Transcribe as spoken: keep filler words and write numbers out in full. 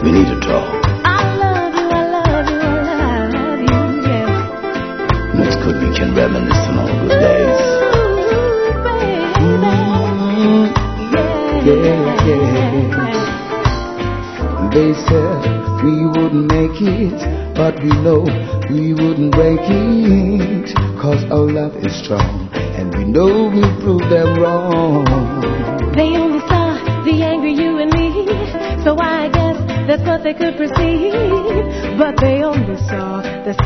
We need to talk. I love you, I love you, I love you, yeah. It's good we can reminisce on all good days. Ooh, baby. Mm-hmm. Yeah, yeah. They said we wouldn't make it, but we know we wouldn't break it, 'cause our love is strong, and we know we'll prove them wrong. They only saw the angry you and me, so I guess that's what they could perceive. But they only saw